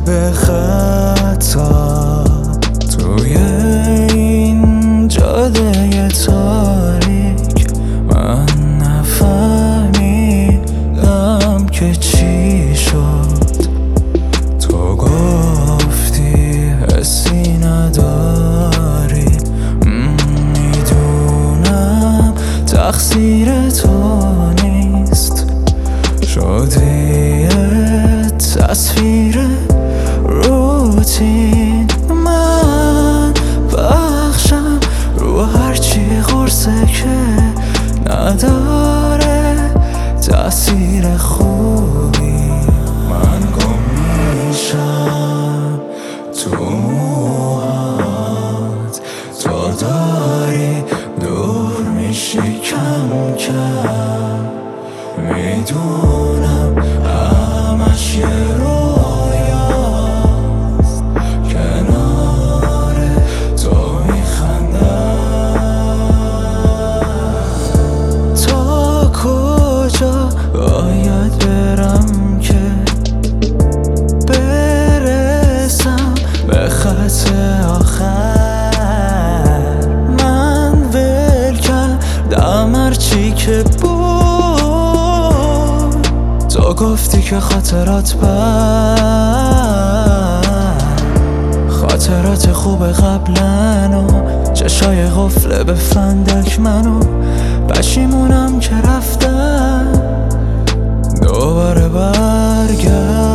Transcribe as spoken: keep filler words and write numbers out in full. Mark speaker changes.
Speaker 1: به خطا توی این جاده تاریک من نفهمیدم که چی شد. تو گفتی حسی نداری، میدونم تقصیر تو نیست، شدی تصویر روتین. من بخشم رو هرچی قرصه که نداره تأثیر خوبی. من گم میشم تو موهات، تو داری دور میشی کم کم. میدونم همش یه رویاست، کنار تو میخندم. تا کجا باید برم که برسم به خط آخر؟ من ول کردم هرچی که بود. تو گفتی که خاطرات بر خاطرات خوب قبلن و چشای غفله به فندک منو پشیمونم که رفتم دوباره برگرد.